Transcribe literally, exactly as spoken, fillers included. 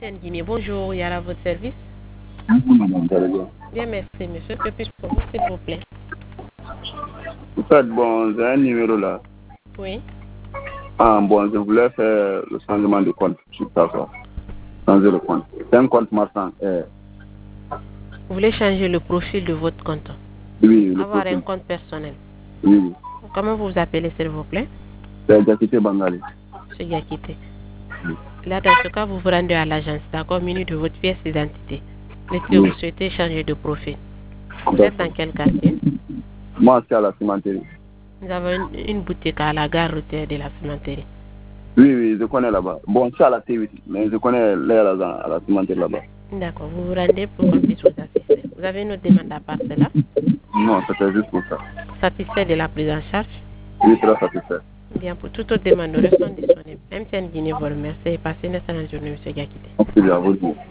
M T N Guinée, bonjour, Yara, à votre service. Bonjour madame, vous allez bien? Bien, merci monsieur. Que puis-je pour vous, s'il vous plaît? En fait, bon, j'ai un numéro là. Oui. Ah, bon, je voulais faire le changement de compte sur ça, quoi. Changer le compte. C'est un compte marchand. Eh. Vous voulez changer le profil de votre compte? Oui, le Avoir profil. un compte personnel. Oui. Comment vous vous appelez, s'il vous plaît? C'est Jakite Bangali. Monsieur Yakite. Oui. Là, dans ce cas, vous vous rendez à l'agence, d'accord, muni de votre pièce d'identité. Est-ce que Oui. vous souhaitez changer de profil? Vous êtes dans quel quartier? Moi, c'est à la cimenterie. Nous avons une, une boutique à la gare routière de la cimenterie. Oui, oui, je connais là-bas. Bon, c'est à la T huit, mais je connais l'air à la, à la cimenterie là-bas. D'accord, vous vous rendez pour qu'on puisse vous assister. Vous avez une autre demande à part cela? Non, c'était juste pour ça. Satisfait de la prise en charge? Oui, très satisfait. Bien, pour toute autre demande, nous restons disponibles. M T N Guinée vous remercie et passez une excellente journée, monsieur Gakite. Merci à vous.